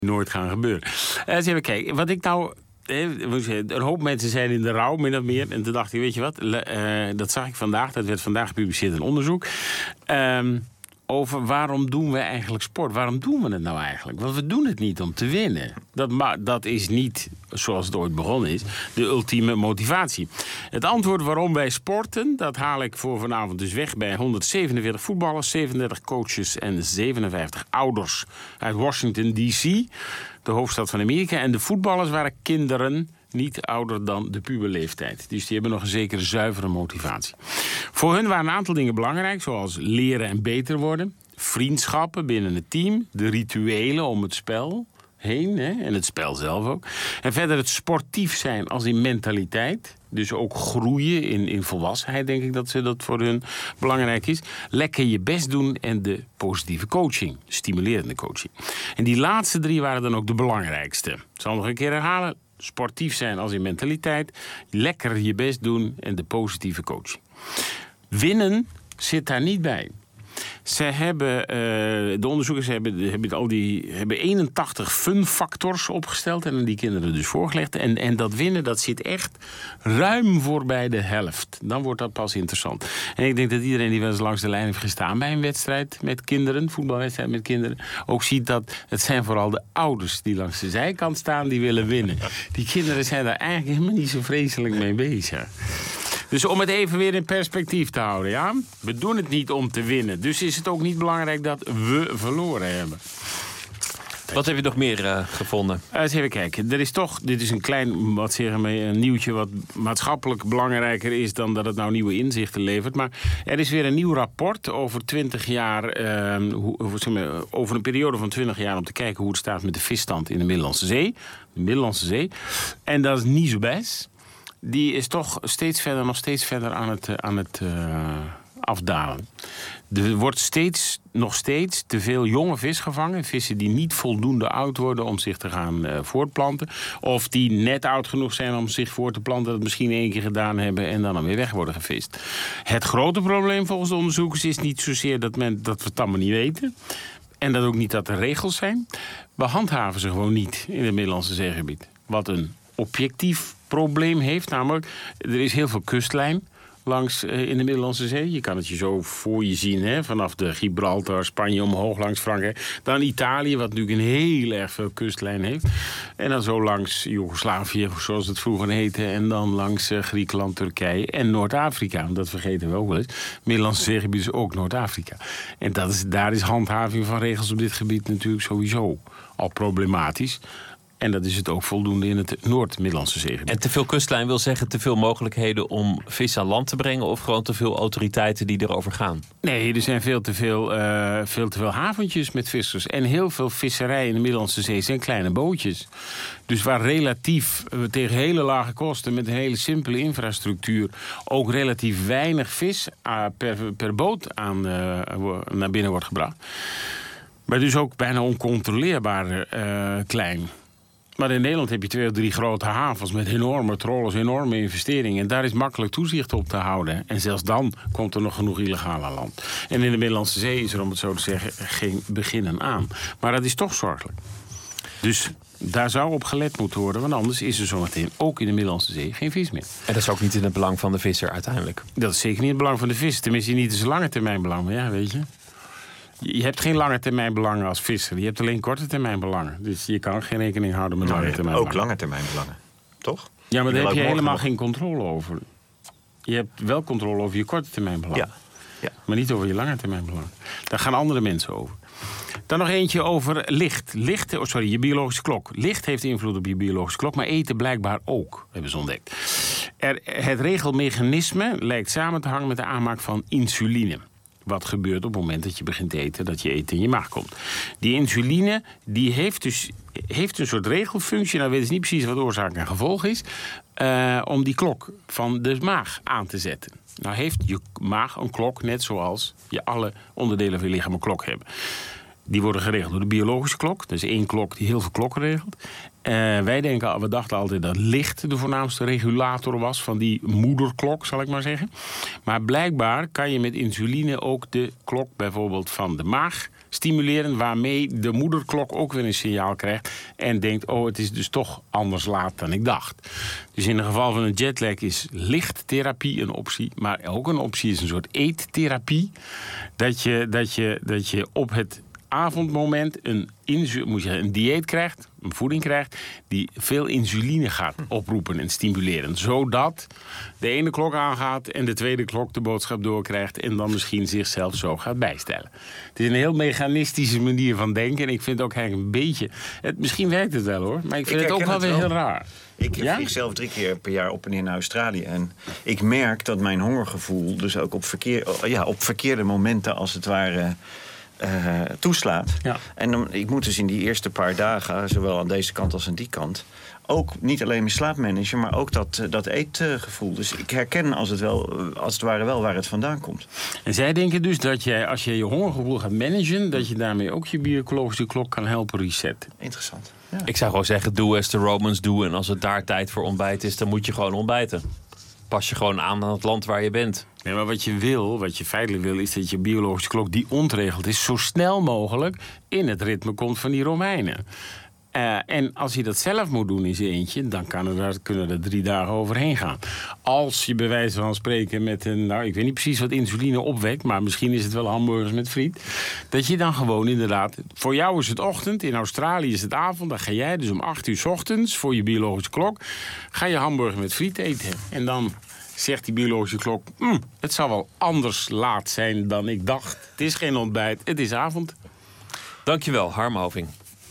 nooit gaan gebeuren. Eens even kijken, wat ik nou... Een hoop mensen zijn in de rouw, min of meer. En toen dacht ik, weet je wat, dat zag ik vandaag. Dat werd vandaag gepubliceerd in onderzoek. Over waarom doen we eigenlijk sport? Waarom doen we het nou eigenlijk? Want we doen het niet om te winnen. Dat is niet, zoals het ooit begonnen is, de ultieme motivatie. Het antwoord waarom wij sporten, dat haal ik voor vanavond dus weg bij 147 voetballers, 37 coaches en 57 ouders uit Washington D.C., de hoofdstad van Amerika. En de voetballers waren kinderen, niet ouder dan de puberleeftijd. Dus die hebben nog een zekere zuivere motivatie. Voor hun waren een aantal dingen belangrijk, zoals leren en beter worden, vriendschappen binnen het team, de rituelen om het spel heen, en het spel zelf ook. En verder het sportief zijn als in mentaliteit. Dus ook groeien in volwassenheid, denk ik dat voor hun belangrijk is. Lekker je best doen en de positieve coaching, stimulerende coaching. En die laatste 3 waren dan ook de belangrijkste. Ik zal nog een keer herhalen. Sportief zijn als in mentaliteit, lekker je best doen en de positieve coaching. Winnen zit daar niet bij. De onderzoekers hebben 81 fun-factors opgesteld en aan die kinderen dus voorgelegd. En dat winnen, dat zit echt ruim voorbij de helft. Dan wordt dat pas interessant. En ik denk dat iedereen die wel eens langs de lijn heeft gestaan bij een wedstrijd met kinderen, voetbalwedstrijd met kinderen, ook ziet dat het zijn vooral de ouders die langs de zijkant staan die willen winnen. Die kinderen zijn daar eigenlijk helemaal niet zo vreselijk mee bezig. Dus om het even weer in perspectief te houden, ja? We doen het niet om te winnen. Dus is het ook niet belangrijk dat we verloren hebben. Wat heb je nog meer gevonden? Eens even kijken. Dit is een klein, een nieuwtje wat maatschappelijk belangrijker is dan dat het nou nieuwe inzichten levert. Maar er is weer een nieuw rapport over 20 jaar, over een periode van 20 jaar om te kijken hoe het staat met de visstand in de Middellandse Zee. De Middellandse Zee. En dat is niet zo best. Die is toch nog steeds verder aan het afdalen. Er wordt nog steeds te veel jonge vis gevangen. Vissen die niet voldoende oud worden om zich te gaan voortplanten. Of die net oud genoeg zijn om zich voor te planten, dat misschien 1 keer gedaan hebben en dan weer weg worden gevist. Het grote probleem volgens de onderzoekers is niet zozeer dat we het allemaal niet weten. En dat ook niet dat er regels zijn. We handhaven ze gewoon niet in het Middellandse Zeegebied. Wat een objectief probleem heeft. Namelijk, er is heel veel kustlijn langs in de Middellandse Zee. Je kan het je zo voor je zien, vanaf de Gibraltar, Spanje omhoog langs Frankrijk. Dan Italië, wat natuurlijk een heel erg veel kustlijn heeft. En dan zo langs Joegoslavië, zoals het vroeger heette. En dan langs Griekenland, Turkije en Noord-Afrika. Dat vergeten we ook wel eens. Het Middellandse Zeegebied is ook Noord-Afrika. En daar is handhaving van regels op dit gebied natuurlijk sowieso al problematisch. En dat is het ook voldoende in het Noord-Middellandse Zeegebied. En te veel kustlijn wil zeggen te veel mogelijkheden om vis aan land te brengen, of gewoon te veel autoriteiten die erover gaan? Nee, er zijn veel te veel haventjes met vissers. En heel veel visserij in de Middellandse Zee zijn kleine bootjes. Dus waar relatief tegen hele lage kosten met een hele simpele infrastructuur ook relatief weinig vis per boot naar binnen wordt gebracht. Maar dus ook bijna oncontroleerbaar klein. Maar in Nederland heb je 2 of 3 grote havens met enorme trollers, enorme investeringen. En daar is makkelijk toezicht op te houden. En zelfs dan komt er nog genoeg illegaal aan land. En in de Middellandse Zee is er, om het zo te zeggen, geen beginnen aan. Maar dat is toch zorgelijk. Dus daar zou op gelet moeten worden, want anders is er zometeen ook in de Middellandse Zee geen vis meer. En dat is ook niet in het belang van de visser uiteindelijk? Dat is zeker niet in het belang van de visser. Tenminste niet in zijn lange termijn belang. Maar ja, weet je. Je hebt geen lange termijn belangen als visser. Je hebt alleen korte termijn belangen. Dus je kan geen rekening houden met lange termijn belangen. Ook lange termijn belangen, toch? Ja, maar daar heb je helemaal geen controle over. Je hebt wel controle over je korte termijn belangen. Ja. Maar niet over je lange termijn belangen. Daar gaan andere mensen over. Dan nog eentje over licht. Je biologische klok. Licht heeft invloed op je biologische klok, maar eten blijkbaar ook, hebben ze ontdekt. Het regelmechanisme lijkt samen te hangen met de aanmaak van insuline. Wat gebeurt op het moment dat je begint te eten, dat je eten in je maag komt. Die insuline die heeft een soort regelfunctie. Nou weten ze niet precies wat oorzaak en gevolg is. Om die klok van de maag aan te zetten. Nou heeft je maag een klok, net zoals je alle onderdelen van je lichaam een klok hebben. Die worden geregeld door de biologische klok. Dat is 1 klok die heel veel klokken regelt. We dachten altijd dat licht de voornaamste regulator was van die moederklok, zal ik maar zeggen. Maar blijkbaar kan je met insuline ook de klok bijvoorbeeld van de maag stimuleren, waarmee de moederklok ook weer een signaal krijgt en denkt, oh, het is dus toch anders laat dan ik dacht. Dus in het geval van een jetlag is lichttherapie een optie, maar ook een optie is een soort eettherapie. Dat je op het avondmoment een dieet krijgt, een voeding krijgt, die veel insuline gaat oproepen en stimuleren. Zodat de ene klok aangaat en de tweede klok de boodschap doorkrijgt en dan misschien zichzelf zo gaat bijstellen. Het is een heel mechanistische manier van denken en ik vind het ook eigenlijk een beetje... Misschien werkt het wel hoor, maar ik vind het ook wel weer heel raar. Ik vlieg zelf 3 keer per jaar op en neer naar Australië. En ik merk dat mijn hongergevoel dus ook op verkeerde momenten als het ware toeslaat. Ja. En ik moet dus in die eerste paar dagen, zowel aan deze kant als aan die kant, ook niet alleen mijn slaapmanager, maar ook dat eetgevoel. Dus ik herken als het ware wel waar het vandaan komt. En zij denken dus dat jij, als je hongergevoel gaat managen, dat je daarmee ook je biologische klok kan helpen resetten. Interessant. Ja. Ik zou gewoon zeggen, doe as de Romans doen. En als het daar tijd voor ontbijt is, dan moet je gewoon ontbijten. Pas je gewoon aan het land waar je bent. Nee, maar wat je feitelijk wil, is dat je biologische klok die ontregeld is, zo snel mogelijk in het ritme komt van die Romeinen. En als je dat zelf moet doen in zijn eentje, dan kunnen er 3 dagen overheen gaan. Als je bij wijze van spreken met ik weet niet precies wat insuline opwekt, maar misschien is het wel hamburgers met friet. Dat je dan gewoon inderdaad, voor jou is het ochtend, in Australië is het avond, dan ga jij dus om 8 uur 's ochtends voor je biologische klok, ga je hamburger met friet eten. En dan zegt die biologische klok, het zal wel anders laat zijn dan ik dacht. Het is geen ontbijt, het is avond. Dankjewel, Harm Oving.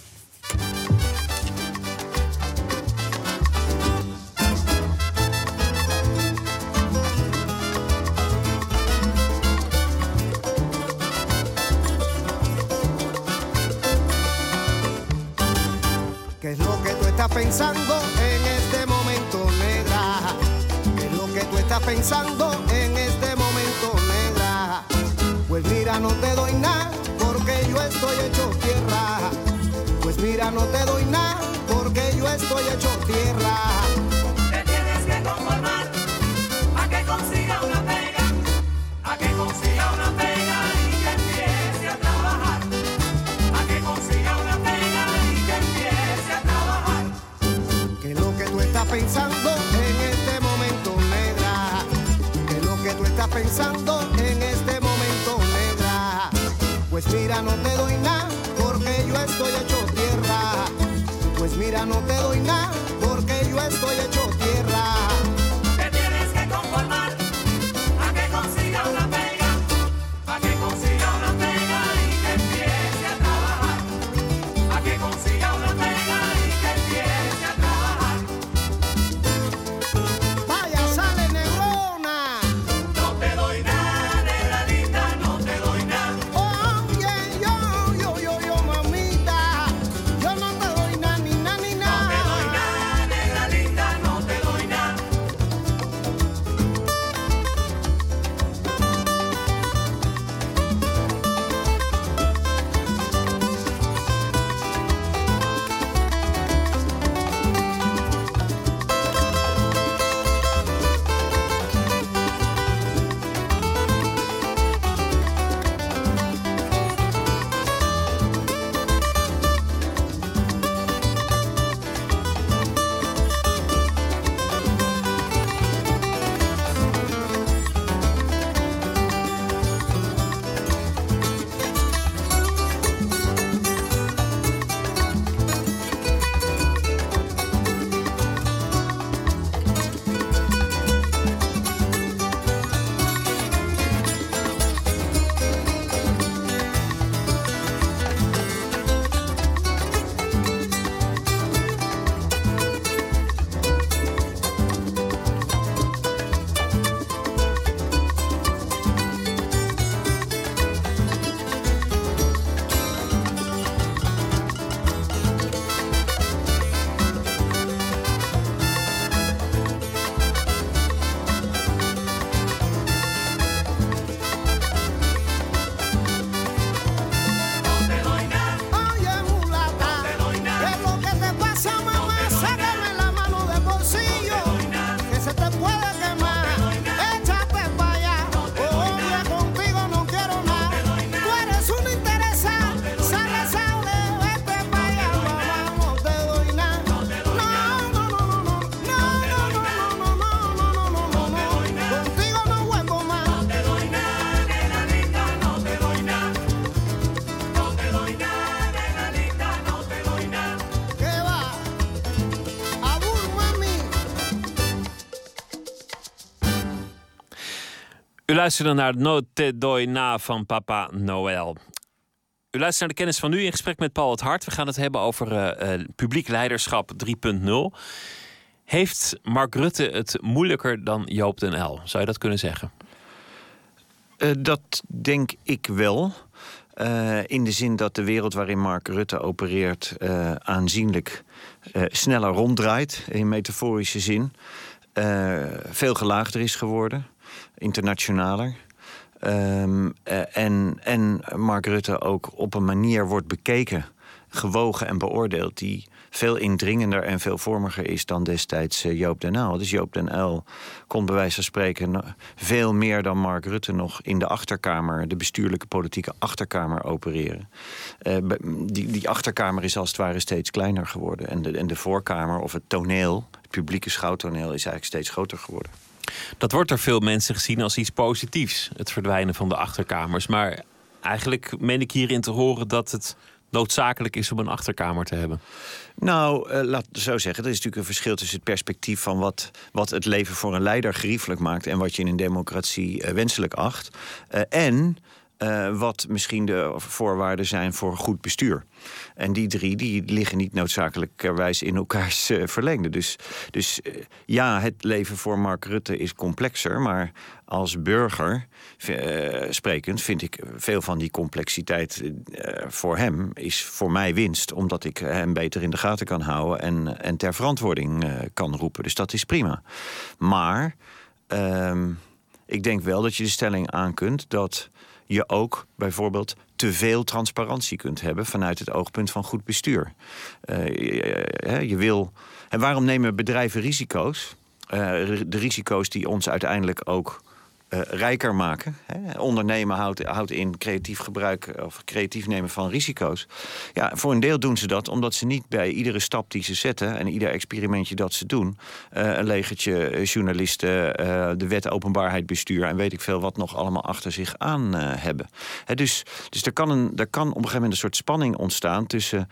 ¿Qué es lo que tú estás pensando en este momento, negra? ¿Qué es lo que tú estás pensando en este momento, negra? Pues mira, no te doy nada porque yo estoy hecho tierra. Pues mira, no te doy nada porque yo estoy hecho tierra. Te tienes que conformar a que consiga una pega, a que consiga una pega y que empiece a trabajar, a que consiga una pega y que empiece a trabajar. ¿Qué es lo que tú estás pensando en este momento, negra? ¿Qué es lo que tú estás pensando en este momento, negra? Pues mira, no te doy nada porque yo estoy hecho tierra. Pues mira, no te doy nada porque yo estoy hecho tierra. Te tienes que conformar a que consiga una pega, a que consiga una pega y que empiece a trabajar, a que consiga una pega y que empiece a trabajar. Vaya, sale negrona. No te doy nada, negradita, no te doy nada. Oye, yo, mamita. Yo no te doy nada, ni nada, ni No te nada. doy nada, negradita, no te doy U luisterde naar No Te Doy Na van Papa Noël. U luistert naar de Kennis van Nu in gesprek met Paul het Hart. We gaan het hebben over publiek leiderschap 3.0. Heeft Mark Rutte het moeilijker dan Joop den Uyl? Zou je dat kunnen zeggen? Dat denk ik wel. In de zin dat de wereld waarin Mark Rutte opereert aanzienlijk sneller ronddraait, in metaforische zin. Veel gelaagder is geworden, internationaler. En Mark Rutte ook op een manier wordt bekeken, gewogen en beoordeeld die veel indringender en veelvormiger is dan destijds Joop den Uyl. Dus Joop den Uyl kon bij wijze van spreken veel meer dan Mark Rutte nog in de achterkamer, de bestuurlijke politieke achterkamer opereren. Die achterkamer is als het ware steeds kleiner geworden. En de voorkamer of het toneel, het publieke schouwtoneel, is eigenlijk steeds groter geworden. Dat wordt door veel mensen gezien als iets positiefs, het verdwijnen van de achterkamers. Maar eigenlijk meen ik hierin te horen dat het noodzakelijk is om een achterkamer te hebben. Nou, laat het zo zeggen. Er is natuurlijk een verschil tussen het perspectief van wat het leven voor een leider geriefelijk maakt en wat je in een democratie wenselijk acht. En wat misschien de voorwaarden zijn voor goed bestuur. En die drie die liggen niet noodzakelijkerwijs in elkaars verlengde. Dus ja, het leven voor Mark Rutte is complexer. Maar als burger sprekend vind ik veel van die complexiteit voor hem is voor mij winst. Omdat ik hem beter in de gaten kan houden en ter verantwoording kan roepen. Dus dat is prima. Maar ik denk wel dat je de stelling aan kunt dat je ook bijvoorbeeld te veel transparantie kunt hebben vanuit het oogpunt van goed bestuur. Je wil. En waarom nemen bedrijven risico's? De risico's die ons uiteindelijk ook rijker maken. Ondernemen houdt in creatief gebruik of creatief nemen van risico's. Ja, voor een deel doen ze dat omdat ze niet bij iedere stap die ze zetten en ieder experimentje dat ze doen een legertje journalisten, de wet openbaarheid bestuur en weet ik veel wat nog allemaal achter zich aan hebben. Dus er kan op een gegeven moment een soort spanning ontstaan tussen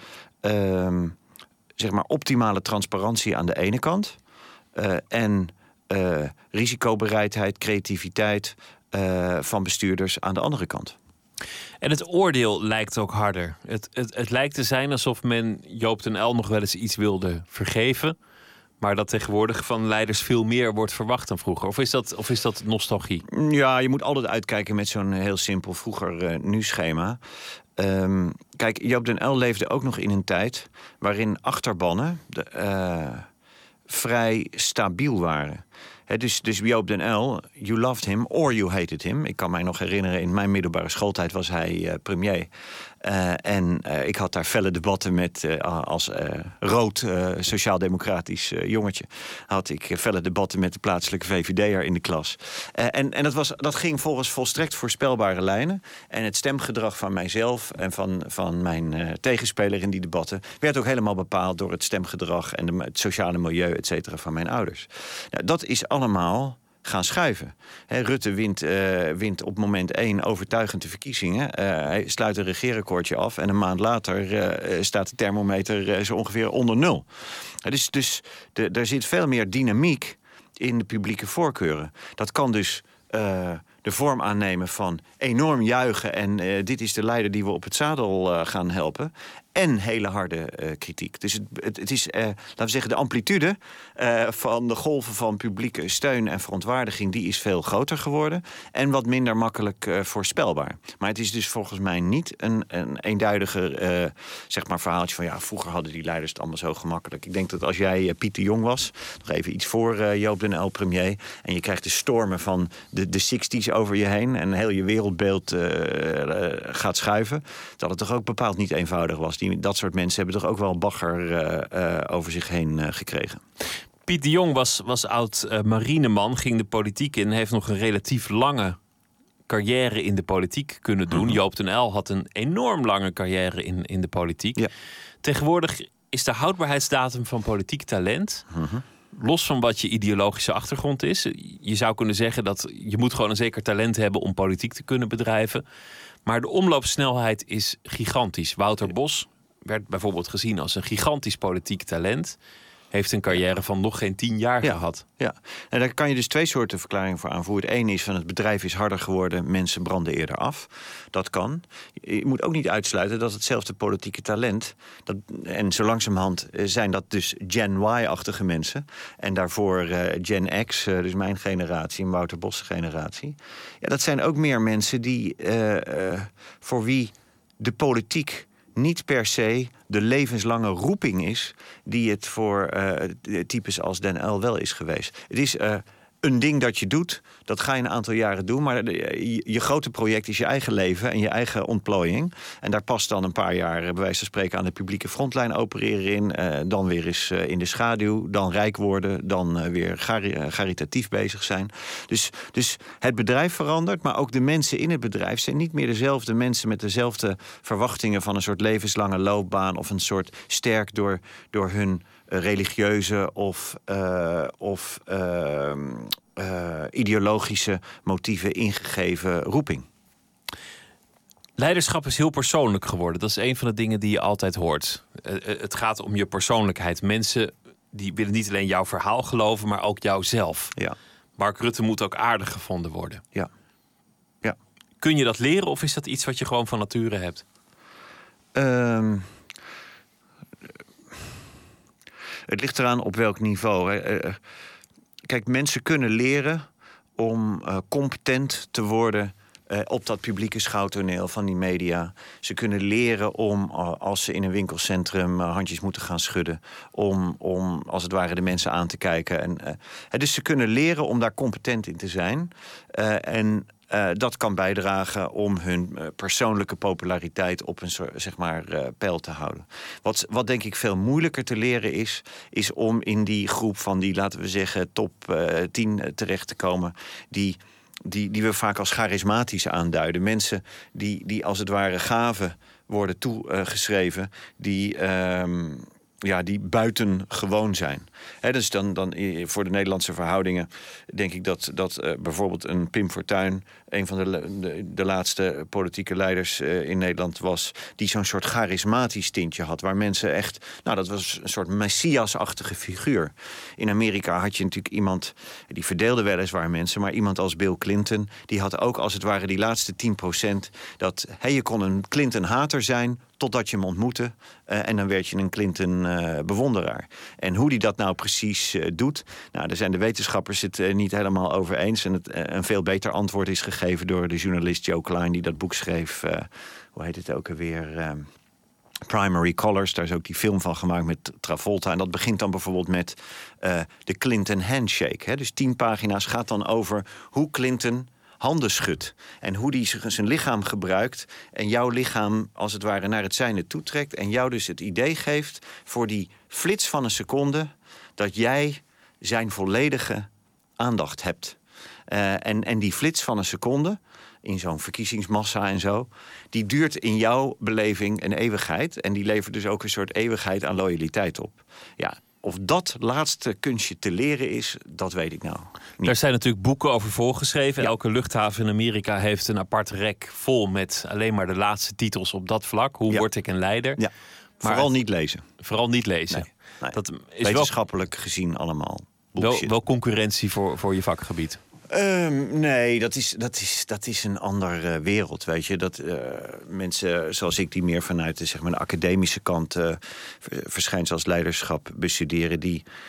zeg maar optimale transparantie aan de ene kant en risicobereidheid, creativiteit van bestuurders aan de andere kant. En het oordeel lijkt ook harder. Het lijkt te zijn alsof men Joop den Uyl nog wel eens iets wilde vergeven, maar dat tegenwoordig van leiders veel meer wordt verwacht dan vroeger. Of is dat nostalgie? Ja, je moet altijd uitkijken met zo'n heel simpel vroeger nu-schema. Kijk, Joop den Uyl leefde ook nog in een tijd waarin achterbannen vrij stabiel waren. Dus Joop den Uyl, you loved him or you hated him. Ik kan mij nog herinneren, in mijn middelbare schooltijd was hij premier. En ik had daar felle debatten met, als rood sociaal-democratisch jongetje, had ik felle debatten met de plaatselijke VVD'er in de klas. En dat ging volgens volstrekt voorspelbare lijnen. En het stemgedrag van mijzelf en van mijn tegenspeler in die debatten werd ook helemaal bepaald door het stemgedrag en het sociale milieu, et cetera, van mijn ouders. Nou, dat is allemaal gaan schuiven. Rutte wint op moment 1 overtuigend de verkiezingen. Hij sluit een regeerakkoordje af en een maand later staat de thermometer zo ongeveer onder 0. Dus er zit veel meer dynamiek in de publieke voorkeuren. Dat kan dus de vorm aannemen van enorm juichen en dit is de leider die we op het zadel gaan helpen. En hele harde kritiek. Dus het is, laten we zeggen, de amplitude van de golven van publieke steun en verontwaardiging, die is veel groter geworden en wat minder makkelijk voorspelbaar. Maar het is dus volgens mij niet een eenduidige zeg maar verhaaltje van ja, vroeger hadden die leiders het allemaal zo gemakkelijk. Ik denk dat als jij Piet de Jong was, nog even iets voor Joop den Uyl premier, en je krijgt de stormen van de 60's over je heen en heel je wereldbeeld gaat schuiven, dat het toch ook bepaald niet eenvoudig was. Dat soort mensen hebben toch ook wel bagger over zich heen gekregen. Piet de Jong was oud marineman, ging de politiek in, heeft nog een relatief lange carrière in de politiek kunnen doen. Joop den Uyl had een enorm lange carrière in de politiek. Ja. Tegenwoordig is de houdbaarheidsdatum van politiek talent, los van wat je ideologische achtergrond is. Je zou kunnen zeggen dat je moet gewoon een zeker talent hebben om politiek te kunnen bedrijven. Maar de omloopsnelheid is gigantisch. Wouter Bos werd bijvoorbeeld gezien als een gigantisch politiek talent. heeft een carrière van nog geen 10 jaar gehad. Ja, en daar kan je dus 2 soorten verklaringen voor aanvoeren. Het ene is van het bedrijf is harder geworden, mensen branden eerder af. Dat kan. Je moet ook niet uitsluiten dat hetzelfde politieke talent, en zo langzamerhand zijn dat dus Gen Y-achtige mensen. En daarvoor Gen X, dus mijn generatie, en Wouter Bos' generatie. Ja, dat zijn ook meer mensen die voor wie de politiek niet per se de levenslange roeping is die het voor types als Den Uyl wel is geweest. Het is een ding dat je doet, dat ga je een aantal jaren doen, maar je grote project is je eigen leven en je eigen ontplooiing. En daar past dan een paar jaar, bij wijze van spreken, aan de publieke frontlijn opereren in. Dan weer eens in de schaduw, dan rijk worden, dan weer caritatief bezig zijn. Dus het bedrijf verandert, maar ook de mensen in het bedrijf zijn niet meer dezelfde mensen met dezelfde verwachtingen van een soort levenslange loopbaan of een soort sterk door hun religieuze of ideologische motieven ingegeven roeping. Leiderschap is heel persoonlijk geworden. Dat is een van de dingen die je altijd hoort. Het gaat om je persoonlijkheid. Mensen die willen niet alleen jouw verhaal geloven, maar ook jouzelf. Ja. Mark Rutte moet ook aardig gevonden worden. Ja. Kun je dat leren of is dat iets wat je gewoon van nature hebt? Het ligt eraan op welk niveau. Kijk, mensen kunnen leren om competent te worden op dat publieke schouwtoneel van die media. Ze kunnen leren om, als ze in een winkelcentrum handjes moeten gaan schudden, om als het ware de mensen aan te kijken. Dus ze kunnen leren om daar competent in te zijn. Dat kan bijdragen om hun persoonlijke populariteit op een soort, peil te houden. Wat denk ik veel moeilijker te leren is om in die groep van die, laten we zeggen, top 10 terecht te komen, die we vaak als charismatisch aanduiden. Mensen die als het ware gaven worden toegeschreven, die buitengewoon zijn. Dus dan voor de Nederlandse verhoudingen denk ik dat bijvoorbeeld een Pim Fortuyn, een van de laatste politieke leiders in Nederland was, die zo'n soort charismatisch tintje had, waar mensen echt, dat was een soort messiasachtige figuur. In Amerika had je natuurlijk iemand, die verdeelde weliswaar mensen, maar iemand als Bill Clinton, die had ook als het ware die laatste 10%, dat je kon een Clinton-hater zijn totdat je hem ontmoette. En dan werd je een Clinton-bewonderaar. En hoe die dat nou precies doet, daar zijn de wetenschappers het niet helemaal over eens. En een veel beter antwoord is gegeven door de journalist Joe Klein, die dat boek schreef. Hoe heet het ook alweer? Primary Colors, daar is ook die film van gemaakt met Travolta. En dat begint dan bijvoorbeeld met de Clinton Handshake. Dus 10 pagina's gaat dan over hoe Clinton handen schudt. En hoe die zijn lichaam gebruikt en jouw lichaam als het ware naar het zijne toetrekt. En jou dus het idee geeft voor die flits van een seconde dat jij zijn volledige aandacht hebt. En die flits van een seconde, in zo'n verkiezingsmassa en zo, die duurt in jouw beleving een eeuwigheid. En die levert dus ook een soort eeuwigheid aan loyaliteit op. Ja, of dat laatste kunstje te leren is, dat weet ik nou niet. Daar zijn natuurlijk boeken over volgeschreven. Ja. Elke luchthaven in Amerika heeft een apart rek vol met alleen maar de laatste titels op dat vlak. Hoe word ik een leider? Ja. Maar Vooral niet lezen. Vooral niet lezen. Nee. Dat is wetenschappelijk gezien allemaal bullshit. wel concurrentie voor je vakgebied. Nee, dat is een andere wereld, weet je. Dat mensen zoals ik, die meer vanuit de academische kant verschijnsels als leiderschap bestuderen,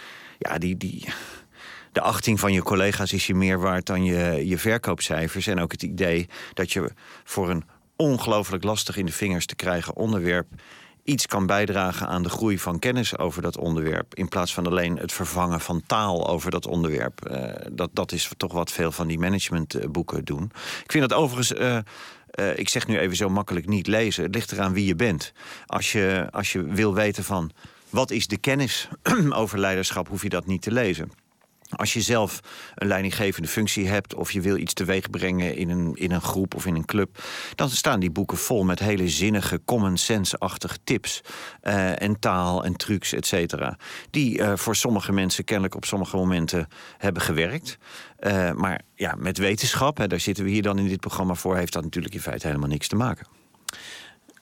de achting van je collega's is je meer waard dan je verkoopcijfers. En ook het idee dat je voor een ongelooflijk lastig in de vingers te krijgen onderwerp iets kan bijdragen aan de groei van kennis over dat onderwerp, in plaats van alleen het vervangen van taal over dat onderwerp. Dat is toch wat veel van die managementboeken doen. Ik vind dat overigens, ik zeg nu even zo makkelijk, niet lezen. Het ligt eraan wie je bent. Als je wil weten van wat is de kennis over leiderschap, hoef je dat niet te lezen. Als je zelf een leidinggevende functie hebt of je wil iets teweeg brengen in een groep of in een club, dan staan die boeken vol met hele zinnige, common sense-achtige tips en taal en trucs, et cetera, die voor sommige mensen kennelijk op sommige momenten hebben gewerkt. Maar ja, met wetenschap, daar zitten we hier dan in dit programma voor, heeft dat natuurlijk in feite helemaal niks te maken.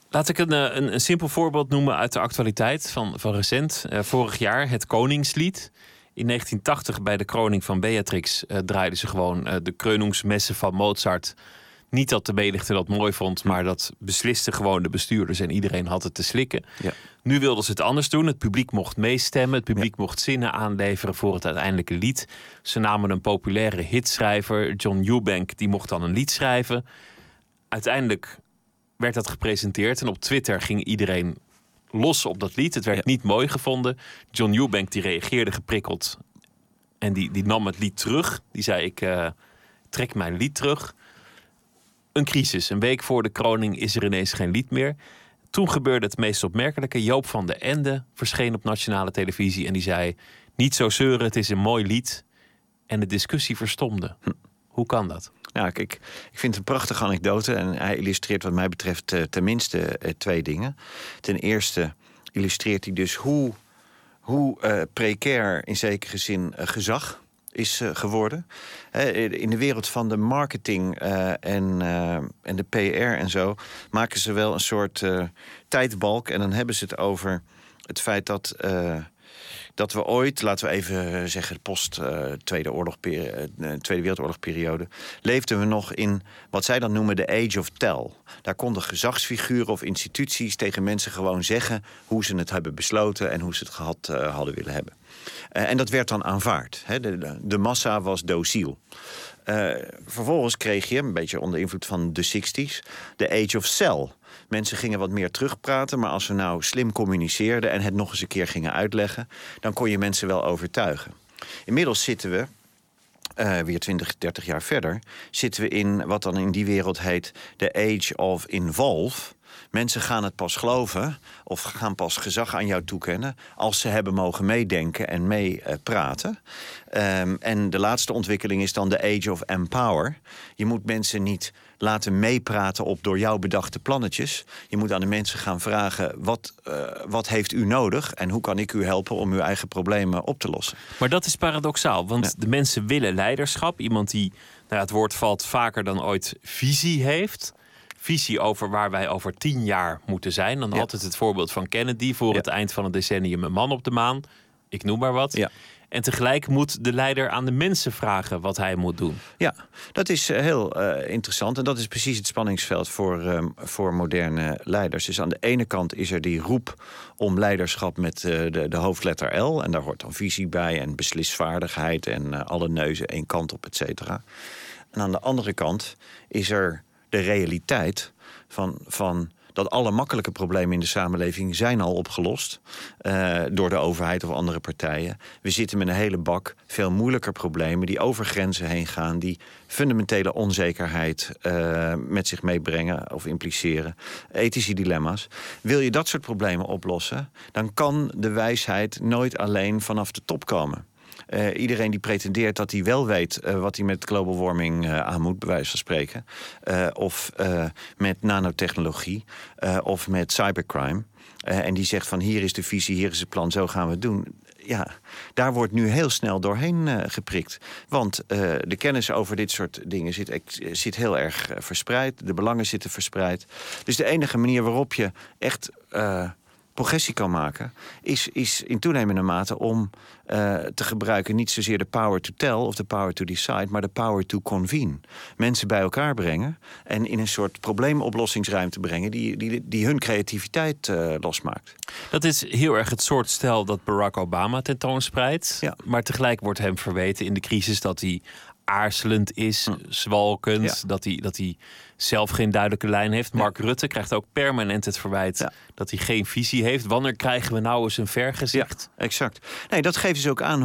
Laat ik een simpel voorbeeld noemen uit de actualiteit van recent. Vorig jaar het Koningslied. In 1980 bij de kroning van Beatrix draaiden ze gewoon de Krönungsmesse van Mozart. Niet dat de menigte dat mooi vond, maar dat beslisten gewoon de bestuurders en iedereen had het te slikken. Ja. Nu wilden ze het anders doen. Het publiek mocht meestemmen. Het publiek mocht zinnen aanleveren voor het uiteindelijke lied. Ze namen een populaire hitschrijver, John Eubank, die mocht dan een lied schrijven. Uiteindelijk werd dat gepresenteerd en op Twitter ging iedereen los op dat lied. Het werd niet mooi gevonden. John Eubank die reageerde geprikkeld en die nam het lied terug. Die zei, ik trek mijn lied terug. Een crisis. Een week voor de kroning is er ineens geen lied meer. Toen gebeurde het meest opmerkelijke. Joop van den Ende verscheen op nationale televisie en die zei, niet zo zeuren, het is een mooi lied. En de discussie verstomde. Hoe kan dat? Nou, ik vind het een prachtige anekdote en hij illustreert wat mij betreft tenminste 2 dingen. Ten eerste illustreert hij dus hoe precair in zekere zin gezag is geworden. In de wereld van de marketing en de PR en zo maken ze wel een soort tijdbalk en dan hebben ze het over het feit dat we ooit, laten we even zeggen, post Tweede Wereldoorlogperiode, leefden we nog in wat zij dan noemen de Age of Tell. Daar konden gezagsfiguren of instituties tegen mensen gewoon zeggen hoe ze het hebben besloten en hoe ze het gehad hadden willen hebben. En dat werd dan aanvaard. Hè? De massa was dociel. Vervolgens kreeg je, een beetje onder invloed van de 60s, de Age of Sell. Mensen gingen wat meer terugpraten, maar als we nou slim communiceerden en het nog eens een keer gingen uitleggen, dan kon je mensen wel overtuigen. Inmiddels zitten we, weer 20, 30 jaar verder, zitten we in wat dan in die wereld heet de Age of Involve. Mensen gaan het pas geloven of gaan pas gezag aan jou toekennen als ze hebben mogen meedenken en meepraten. En de laatste ontwikkeling is dan de Age of Empower. Je moet mensen niet laten meepraten op door jou bedachte plannetjes. Je moet aan de mensen gaan vragen, wat heeft u nodig en hoe kan ik u helpen om uw eigen problemen op te lossen. Maar dat is paradoxaal, want de mensen willen leiderschap. Iemand die, het woord valt vaker dan ooit, visie heeft. Visie over waar wij over 10 jaar moeten zijn. Dan altijd het voorbeeld van Kennedy, voor het eind van het decennium een man op de maan. Ik noem maar wat. Ja. En tegelijk moet de leider aan de mensen vragen wat hij moet doen. Ja, dat is heel interessant. En dat is precies het spanningsveld voor moderne leiders. Dus aan de ene kant is er die roep om leiderschap met de hoofdletter L. En daar hoort dan visie bij en beslisvaardigheid en alle neuzen één kant op, et cetera. En aan de andere kant is er de realiteit van dat alle makkelijke problemen in de samenleving zijn al opgelost door de overheid of andere partijen. We zitten met een hele bak veel moeilijker problemen die over grenzen heen gaan, die fundamentele onzekerheid met zich meebrengen of impliceren, ethische dilemma's. Wil je dat soort problemen oplossen, dan kan de wijsheid nooit alleen vanaf de top komen. Iedereen die pretendeert dat hij wel weet wat hij met global warming aan moet, bij wijze van spreken. Of met nanotechnologie. Of met cybercrime. En die zegt van hier is de visie, hier is het plan, zo gaan we het doen. Ja, daar wordt nu heel snel doorheen geprikt. Want de kennis over dit soort dingen zit heel erg verspreid. De belangen zitten verspreid. Dus de enige manier waarop je echt progressie kan maken, is in toenemende mate om te gebruiken niet zozeer de power to tell of de power to decide, maar de power to convene. Mensen bij elkaar brengen en in een soort probleemoplossingsruimte brengen die hun creativiteit losmaakt. Dat is heel erg het soort stijl dat Barack Obama tentoonspreidt. Ja. Maar tegelijk wordt hem verweten in de crisis dat hij aarzelend is, zwalkend, dat hij zelf geen duidelijke lijn heeft. Mark Rutte krijgt ook permanent het verwijt dat hij geen visie heeft. Wanneer krijgen we nou eens een vergezicht? Ja, exact. Nee, dat geeft dus ook aan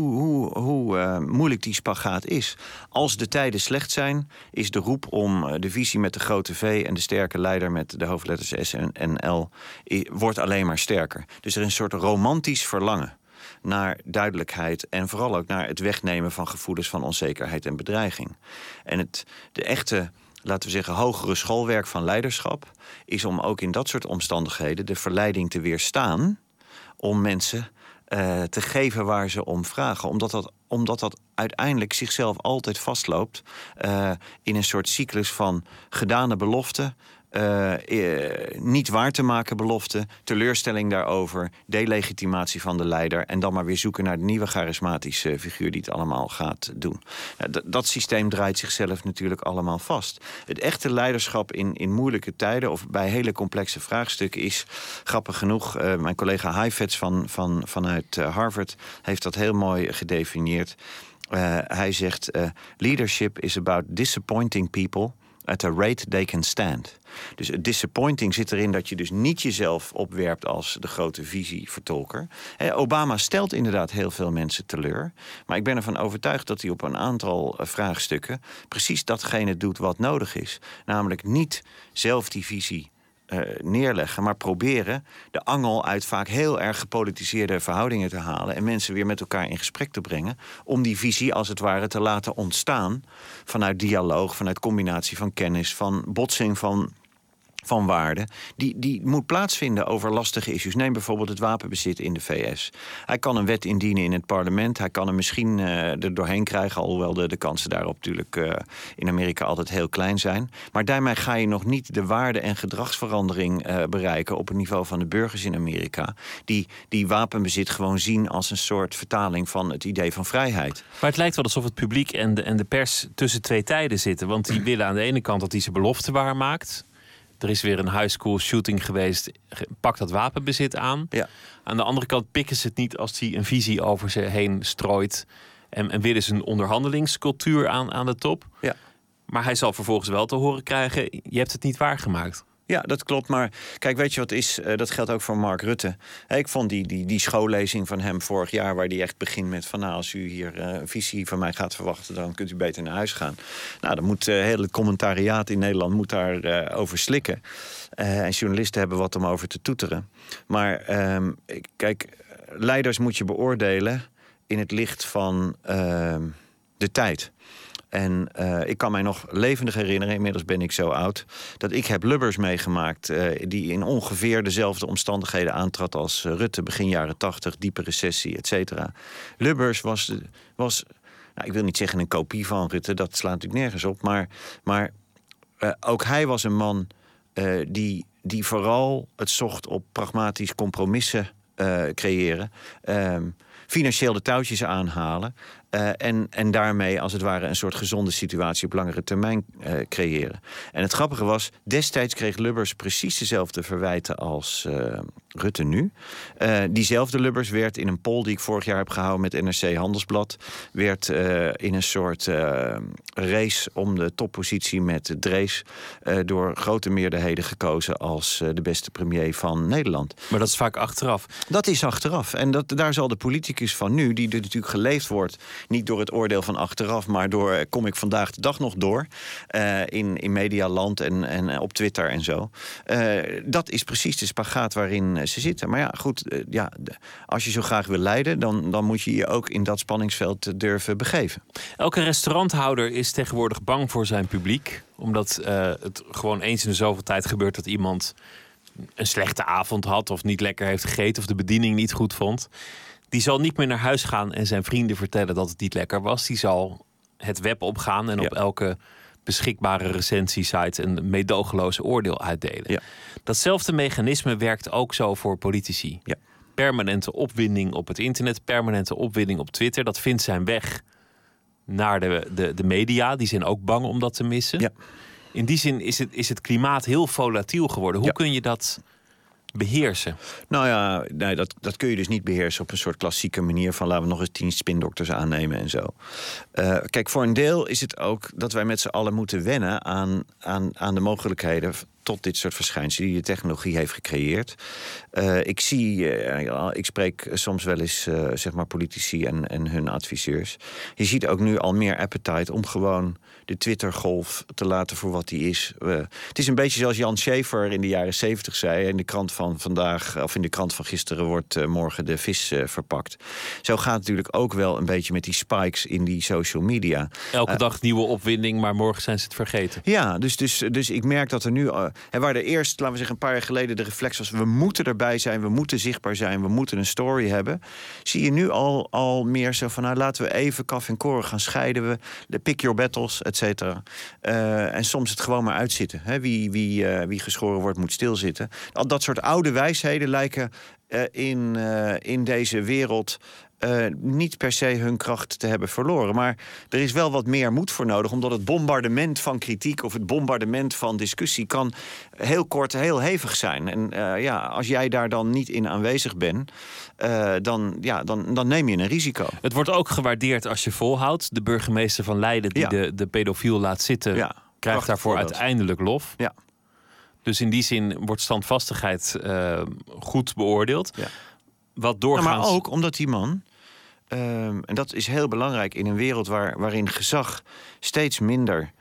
hoe moeilijk die spagaat is. Als de tijden slecht zijn, is de roep om de visie met de grote V en de sterke leider met de hoofdletters S en L wordt alleen maar sterker. Dus er is een soort romantisch verlangen naar duidelijkheid en vooral ook naar het wegnemen van gevoelens van onzekerheid en bedreiging. En de echte, laten we zeggen, hogere schoolwerk van leiderschap is om ook in dat soort omstandigheden de verleiding te weerstaan om mensen te geven waar ze om vragen. Omdat dat uiteindelijk zichzelf altijd vastloopt in een soort cyclus van gedane beloften, niet waar te maken beloften, teleurstelling daarover, delegitimatie van de leider en dan maar weer zoeken naar de nieuwe charismatische figuur die het allemaal gaat doen. Dat systeem draait zichzelf natuurlijk allemaal vast. Het echte leiderschap in moeilijke tijden of bij hele complexe vraagstukken is, grappig genoeg, mijn collega Heifetz vanuit Harvard heeft dat heel mooi gedefinieerd. Hij zegt, leadership is about disappointing people at a rate they can stand. Dus het disappointing zit erin dat je dus niet jezelf opwerpt als de grote visievertolker. Obama stelt inderdaad heel veel mensen teleur. Maar ik ben ervan overtuigd dat hij op een aantal vraagstukken precies datgene doet wat nodig is. Namelijk niet zelf die visie neerleggen, maar proberen de angel uit vaak heel erg gepolitiseerde verhoudingen te halen en mensen weer met elkaar in gesprek te brengen om die visie als het ware te laten ontstaan vanuit dialoog, vanuit combinatie van kennis, van botsing van waarden. Die moet plaatsvinden over lastige issues. Neem bijvoorbeeld het wapenbezit in de VS. Hij kan een wet indienen in het parlement. Hij kan hem misschien er doorheen krijgen, alhoewel de kansen daarop natuurlijk in Amerika altijd heel klein zijn. Maar daarmee ga je nog niet de waarde- en gedragsverandering bereiken op het niveau van de burgers in Amerika, die wapenbezit gewoon zien als een soort vertaling van het idee van vrijheid. Maar het lijkt wel alsof het publiek en de pers tussen twee tijden zitten. Want die willen aan de ene kant dat hij zijn belofte waarmaakt. Er is weer een high school shooting geweest. Pak dat wapenbezit aan. Ja. Aan de andere kant pikken ze het niet als hij een visie over ze heen strooit. En willen ze een onderhandelingscultuur aan de top. Ja. Maar hij zal vervolgens wel te horen krijgen, je hebt het niet waargemaakt. Ja, dat klopt. Maar kijk, weet je wat is? Dat geldt ook voor Mark Rutte. Ik vond die schoollezing van hem vorig jaar, waar die echt begint met van, nou, als u hier een visie van mij gaat verwachten, dan kunt u beter naar huis gaan. Nou, dan moet heel het commentariaat in Nederland moet daar over slikken. En journalisten hebben wat om over te toeteren. Maar kijk, leiders moet je beoordelen in het licht van de tijd. En ik kan mij nog levendig herinneren, inmiddels ben ik zo oud, dat ik heb Lubbers meegemaakt die in ongeveer dezelfde omstandigheden aantrad als Rutte, begin jaren 80, diepe recessie, et cetera. Lubbers was nou, ik wil niet zeggen een kopie van Rutte, dat slaat natuurlijk nergens op, maar ook hij was een man die vooral het zocht op pragmatisch compromissen creëren, financieel de touwtjes aanhalen en daarmee als het ware een soort gezonde situatie op langere termijn creëren. En het grappige was, destijds kreeg Lubbers precies dezelfde verwijten als Rutte nu. Diezelfde Lubbers werd in een poll die ik vorig jaar heb gehouden met NRC Handelsblad, werd in een soort race om de toppositie met Drees door grote meerderheden gekozen als de beste premier van Nederland. Maar dat is vaak achteraf. Dat is achteraf. En daar zal de politicus van nu, die er natuurlijk geleefd wordt, niet door het oordeel van achteraf, maar door, kom ik vandaag de dag nog door, in medialand en op Twitter en zo. Dat is precies de spagaat waarin ze zitten. Maar ja, goed, als je zo graag wil leiden, dan moet je je ook in dat spanningsveld durven begeven. Elke restauranthouder is tegenwoordig bang voor zijn publiek, omdat het gewoon eens in de zoveel tijd gebeurt dat iemand een slechte avond had of niet lekker heeft gegeten of de bediening niet goed vond. Die zal niet meer naar huis gaan en zijn vrienden vertellen dat het niet lekker was. Die zal het web opgaan en op elke beschikbare recensiesite een meedogenloze oordeel uitdelen. Ja. Datzelfde mechanisme werkt ook zo voor politici. Ja. Permanente opwinding op het internet, permanente opwinding op Twitter. Dat vindt zijn weg naar de media. Die zijn ook bang om dat te missen. Ja. In die zin is het klimaat heel volatiel geworden. Hoe kun je dat beheersen? Nou ja, nee, dat kun je dus niet beheersen op een soort klassieke manier van laten we nog eens 10 spindokters aannemen en zo. Kijk, voor een deel is het ook dat wij met z'n allen moeten wennen aan de mogelijkheden tot dit soort verschijnselen die de technologie heeft gecreëerd. Ik spreek soms wel eens zeg maar politici en hun adviseurs. Je ziet ook nu al meer appetite om gewoon de Twittergolf te laten voor wat die is. Het is een beetje zoals Jan Schäfer in de jaren 70 zei. In de krant van vandaag, of in de krant van gisteren, wordt morgen de vis verpakt. Zo gaat het natuurlijk ook wel een beetje met die spikes in die social media. Elke dag nieuwe opwinding, maar morgen zijn ze het vergeten. Ja, dus ik merk dat er nu waar er eerst, laten we zeggen, een paar jaar geleden de reflex was, we moeten erbij zijn, we moeten zichtbaar zijn, we moeten een story hebben. Zie je nu al meer zo van, nou, laten we even kaf en koren gaan scheiden. We pick your battles, et cetera. En soms het gewoon maar uitzitten. Hè? Wie geschoren wordt, moet stilzitten. Dat soort oude wijsheden lijken in deze wereld niet per se hun kracht te hebben verloren. Maar er is wel wat meer moed voor nodig, omdat het bombardement van kritiek of het bombardement van discussie kan heel kort heel hevig zijn. En als jij daar dan niet in aanwezig bent, dan neem je een risico. Het wordt ook gewaardeerd als je volhoudt. De burgemeester van Leiden die de pedofiel laat zitten, krijgt daarvoor uiteindelijk lof. Ja. Dus in die zin wordt standvastigheid goed beoordeeld. Ja. Wat doorgaans... maar ook omdat die man, en dat is heel belangrijk in een wereld waarin gezag steeds minder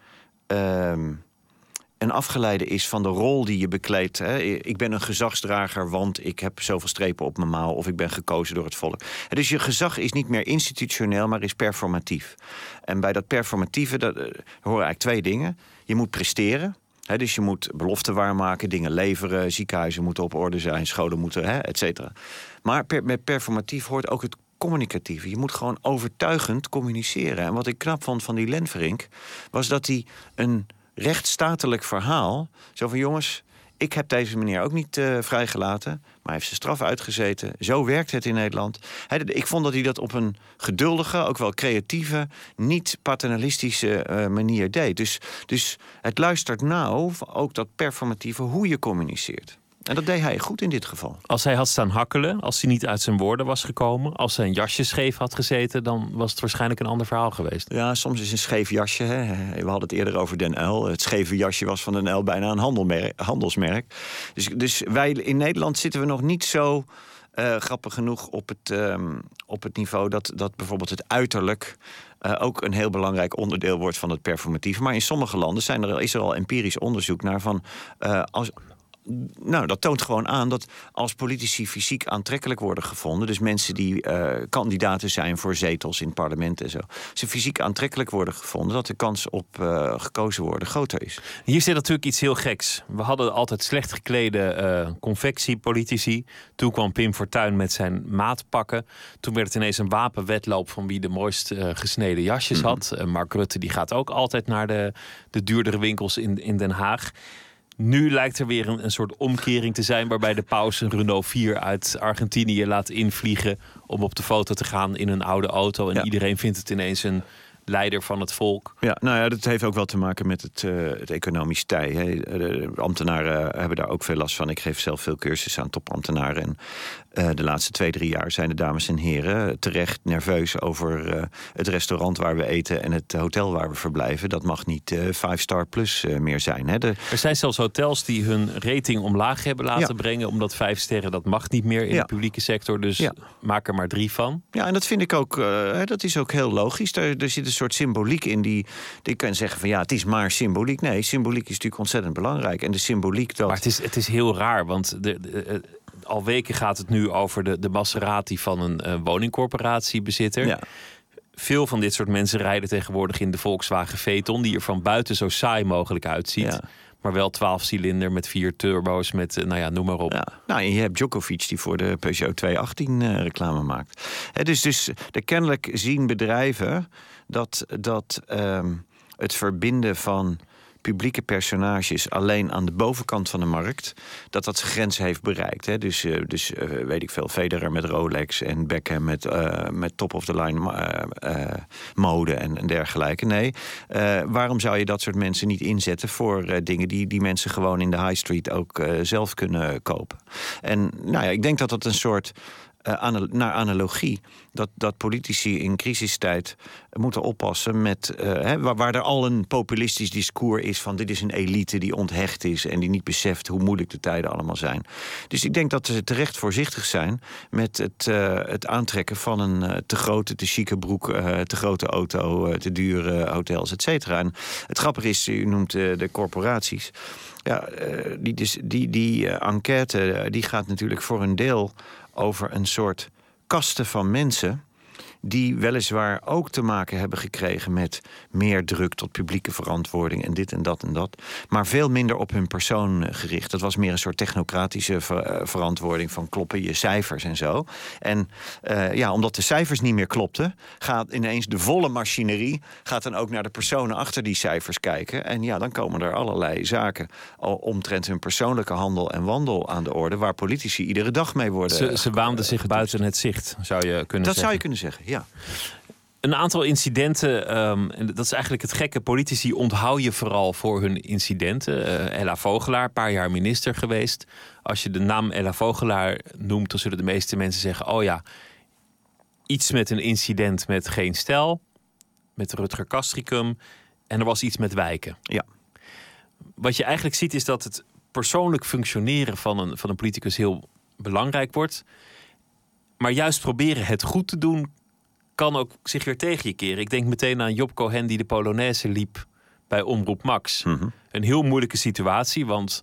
een afgeleide is van de rol die je bekleedt. Hè. Ik ben een gezagsdrager, want ik heb zoveel strepen op mijn mouw, of ik ben gekozen door het volk. Dus je gezag is niet meer institutioneel, maar is performatief. En bij dat performatieve horen eigenlijk twee dingen. Je moet presteren. Dus je moet beloften waarmaken, dingen leveren, ziekenhuizen moeten op orde zijn, scholen moeten, et cetera. Maar met performatief hoort ook het communicatieve. Je moet gewoon overtuigend communiceren. En wat ik knap vond van die Lenverink, was dat hij een rechtsstatelijk verhaal, zo van jongens, ik heb deze meneer ook niet vrijgelaten, maar hij heeft zijn straf uitgezeten. Zo werkt het in Nederland. Ik vond dat hij dat op een geduldige, ook wel creatieve, niet paternalistische manier deed. Dus het luistert nauw, ook dat performatieve, hoe je communiceert. En dat deed hij goed in dit geval. Als hij had staan hakkelen, als hij niet uit zijn woorden was gekomen, als zijn jasje scheef had gezeten, dan was het waarschijnlijk een ander verhaal geweest. Ja, soms is een scheef jasje. Hè. We hadden het eerder over Den Uyl. Het scheve jasje was van Den Uyl bijna een handelsmerk. Dus wij in Nederland zitten we nog niet zo grappig genoeg op het niveau dat bijvoorbeeld het uiterlijk ook een heel belangrijk onderdeel wordt van het performatieve. Maar in sommige landen is er al empirisch onderzoek naar van dat toont gewoon aan dat als politici fysiek aantrekkelijk worden gevonden, dus mensen die kandidaten zijn voor zetels in het parlement en zo, ze fysiek aantrekkelijk worden gevonden, dat de kans op gekozen worden groter is. Hier zit natuurlijk iets heel geks. We hadden altijd slecht geklede confectiepolitici. Toen kwam Pim Fortuyn met zijn maatpakken. Toen werd het ineens een wapenwedloop van wie de mooist gesneden jasjes had. Mark Rutte die gaat ook altijd naar de duurdere winkels in Den Haag. Nu lijkt er weer een soort omkering te zijn, waarbij de paus een Renault 4 uit Argentinië laat invliegen om op de foto te gaan in een oude auto. En iedereen vindt het ineens een leider van het volk. Ja, dat heeft ook wel te maken met het economisch tij. Hè. De ambtenaren hebben daar ook veel last van. Ik geef zelf veel cursussen aan topambtenaren. En de laatste 2-3 jaar zijn de dames en heren terecht nerveus over het restaurant waar we eten en het hotel waar we verblijven. Dat mag niet 5-star plus meer zijn. Hè. Er zijn zelfs hotels die hun rating omlaag hebben laten brengen, omdat 5 sterren, dat mag niet meer in de publieke sector. Dus maak er maar 3 van. Ja, en dat vind ik ook, dat is ook heel logisch. Er zit een soort symboliek in die kan zeggen van het is maar symboliek. Nee, symboliek is natuurlijk ontzettend belangrijk. En de symboliek dat... Maar het is heel raar, want al weken gaat het nu over de Maserati van een woningcorporatiebezitter. Ja. Veel van dit soort mensen rijden tegenwoordig in de Volkswagen Phaeton, die er van buiten zo saai mogelijk uitziet. Ja. Maar wel 12-cilinder met 4 turbo's, met noem maar op. Ja. En je hebt Djokovic die voor de Peugeot 218 reclame maakt. Dus kennelijk zien bedrijven dat het verbinden van publieke personages alleen aan de bovenkant van de markt, dat zijn grens heeft bereikt. Hè. Dus weet ik veel, Federer met Rolex en Beckham met top-of-the-line mode en dergelijke. Nee, waarom zou je dat soort mensen niet inzetten voor dingen die mensen gewoon in de high street ook zelf kunnen kopen? En ik denk dat een soort naar analogie, dat politici in crisistijd moeten oppassen met waar er al een populistisch discours is van dit is een elite die onthecht is en die niet beseft hoe moeilijk de tijden allemaal zijn. Dus ik denk dat ze terecht voorzichtig zijn met het aantrekken van een te grote, te chique broek, te grote auto, te dure hotels, et cetera. En het grappige is, u noemt de corporaties. Ja, die enquête die gaat natuurlijk voor een deel over een soort kasten van mensen die weliswaar ook te maken hebben gekregen met meer druk tot publieke verantwoording en dit en dat en dat, maar veel minder op hun persoon gericht. Dat was meer een soort technocratische verantwoording van kloppen je cijfers en zo. En omdat de cijfers niet meer klopten, gaat ineens de volle machinerie gaat dan ook naar de personen achter die cijfers kijken. En dan komen er allerlei zaken omtrent hun persoonlijke handel en wandel aan de orde, waar politici iedere dag mee worden. Ze waanden zich buiten het zicht, zou je kunnen zeggen. Dat zou je kunnen zeggen, ja. Een aantal incidenten, en dat is eigenlijk het gekke. Politici onthoud je vooral voor hun incidenten. Ella Vogelaar, een paar jaar minister geweest. Als je de naam Ella Vogelaar noemt, dan zullen de meeste mensen zeggen, oh ja, iets met een incident met Geen Stijl, met Rutger Kastricum, en er was iets met wijken. Ja. Wat je eigenlijk ziet is dat het persoonlijk functioneren van een politicus heel belangrijk wordt. Maar juist proberen het goed te doen kan ook zich weer tegen je keren. Ik denk meteen aan Job Cohen die de Polonaise liep bij Omroep Max. Mm-hmm. Een heel moeilijke situatie, want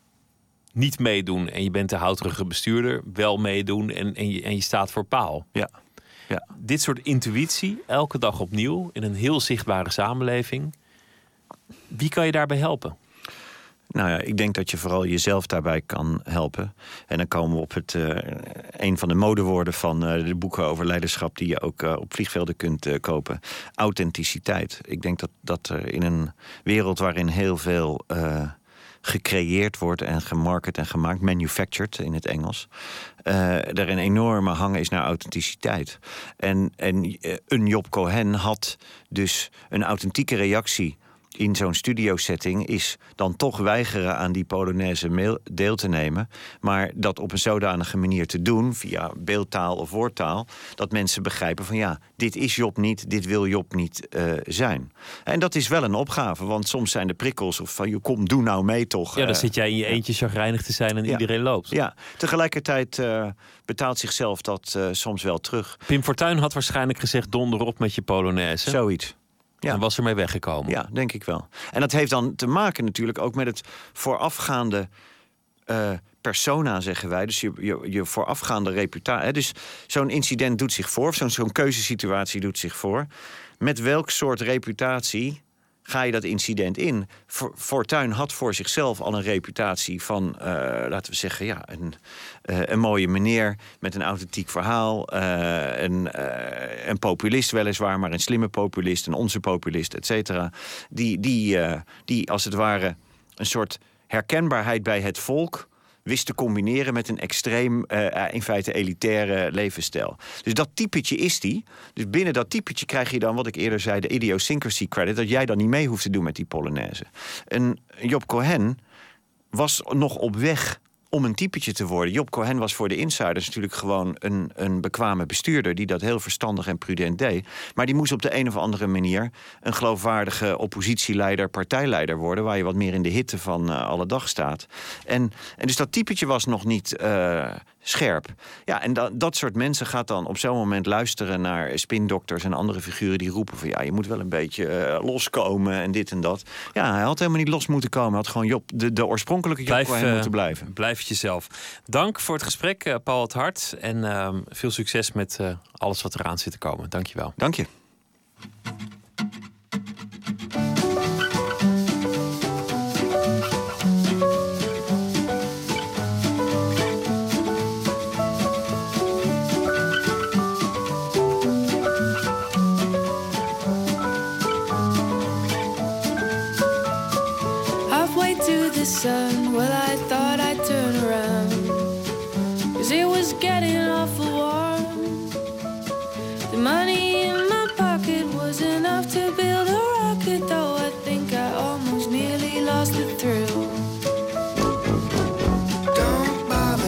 niet meedoen en je bent de houterige bestuurder, wel meedoen en je staat voor paal. Ja. Ja. Dit soort intuïtie, elke dag opnieuw, in een heel zichtbare samenleving. Wie kan je daarbij helpen? Nou ja, ik denk dat je vooral jezelf daarbij kan helpen. En dan komen we op een van de modewoorden van de boeken over leiderschap die je ook op vliegvelden kunt kopen. Authenticiteit. Ik denk dat in een wereld waarin heel veel gecreëerd wordt en gemarket en gemaakt, manufactured in het Engels, er een enorme hang is naar authenticiteit. En een Job Cohen had dus een authentieke reactie in zo'n studiosetting, is dan toch weigeren aan die Polonaise deel te nemen, maar dat op een zodanige manier te doen, via beeldtaal of woordtaal, dat mensen begrijpen van dit is Job niet, dit wil Job niet zijn. En dat is wel een opgave, want soms zijn de prikkels of van kom, doe nou mee toch. Ja, dan zit jij in je eentje chagrijnig te zijn en iedereen loopt. Ja, tegelijkertijd betaalt zichzelf dat soms wel terug. Pim Fortuyn had waarschijnlijk gezegd, donder op met je Polonaise. Zoiets. Ja. En was ermee weggekomen. Ja, denk ik wel. En dat heeft dan te maken natuurlijk ook met het voorafgaande persona, zeggen wij. Dus je voorafgaande reputatie. Dus zo'n incident doet zich voor, zo'n keuzesituatie doet zich voor. Met welk soort reputatie ga je dat incident in? Fortuyn had voor zichzelf al een reputatie van, laten we zeggen, een mooie meneer met een authentiek verhaal. Een populist weliswaar, maar een slimme populist, een onze populist, et cetera. Die als het ware een soort herkenbaarheid bij het volk wist te combineren met een extreem, in feite elitaire levensstijl. Dus dat typetje is die. Dus binnen dat typetje krijg je dan, wat ik eerder zei, de idiosyncrasy credit, dat jij dan niet mee hoeft te doen met die Polonaise. En Job Cohen was nog op weg om een typetje te worden. Job Cohen was voor de insiders natuurlijk gewoon een bekwame bestuurder die dat heel verstandig en prudent deed. Maar die moest op de een of andere manier een geloofwaardige oppositieleider, partijleider worden, waar je wat meer in de hitte van alle dag staat. En dus dat typetje was nog niet scherp. Ja, en dat soort mensen gaat dan op zo'n moment luisteren naar spindokters en andere figuren die roepen van je moet wel een beetje loskomen en dit en dat. Ja, hij had helemaal niet los moeten komen. Hij had gewoon de oorspronkelijke Job Cohen moeten blijven. Blijf het jezelf. Dank voor het gesprek, Paul het Hart. En veel succes met alles wat eraan zit te komen. Dank je wel. Dank je. The sun, well, I thought I'd turn around, 'cause it was getting awful warm. The money in my pocket was enough to build a rocket, though I think I almost nearly lost the thrill. Don't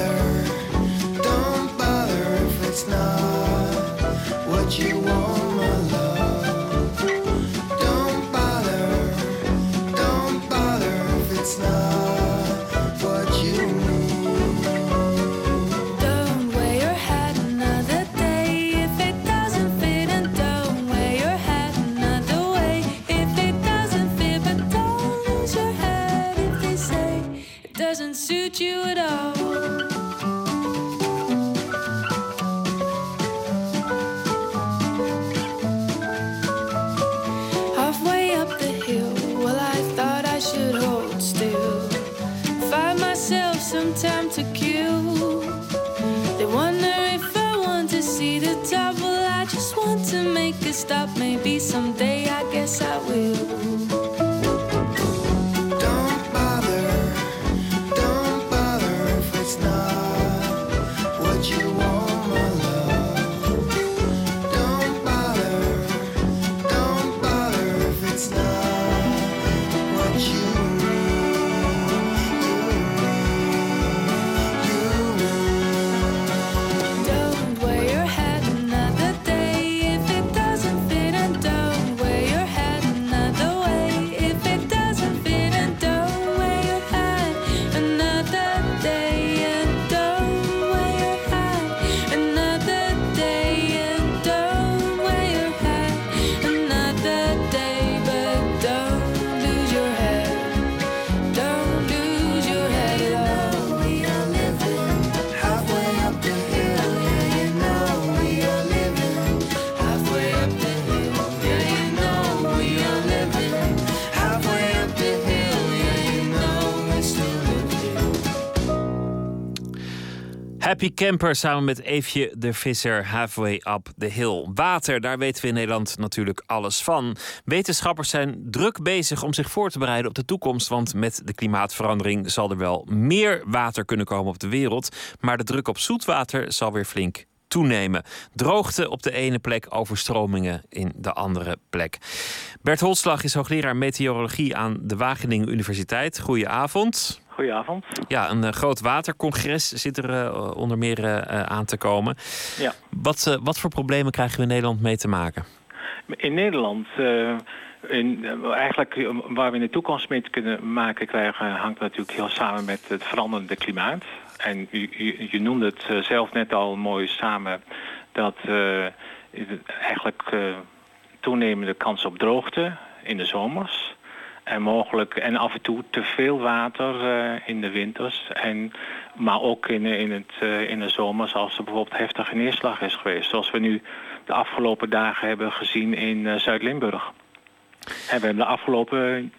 bother if it's not what you want, my love. Don't bother if it's not. Wear your hat another want to make a stop. Maybe someday I guess I will. Don't bother if it's not what you want, my love. Don't bother if it's not what you Don't wear your hat another day if it doesn't fit, and don't wear your hat another way if it doesn't fit, and don't wear your hat another day, and don't wear your hat another day, and don't wear your hat another day, but don't lose your head. Don't lose your head at all. We are living halfway up the hill, yeah, you know we are living Halfway up the hill, yeah, you know we are living halfway up the hill, yeah, you know we still live here. Happy Camper samen met Eefje de Visser, Halfway Up the Hill. Water, daar weten we in Nederland natuurlijk alles van. Wetenschappers zijn druk bezig om zich voor te bereiden op de toekomst, want met de klimaatverandering zal er wel meer water kunnen komen op de wereld, maar de druk op zoetwater zal weer flink toenemen. Droogte op de ene plek, overstromingen in de andere plek. Bert Holslag is hoogleraar meteorologie aan de Wageningen Universiteit. Goedenavond. Goedenavond. Ja, een groot watercongres zit er onder meer aan te komen. Ja. Wat voor problemen krijgen we in Nederland mee te maken? In Nederland, eigenlijk waar we in de toekomst mee te kunnen maken krijgen, hangt natuurlijk heel samen met het veranderende klimaat. En je noemde het zelf net al mooi samen, dat eigenlijk toenemende kans op droogte in de zomers. En af en toe te veel water in de winters. Maar ook in de zomers als er bijvoorbeeld heftige neerslag is geweest. Zoals we nu de afgelopen dagen hebben gezien in Zuid-Limburg. En we hebben de afgelopen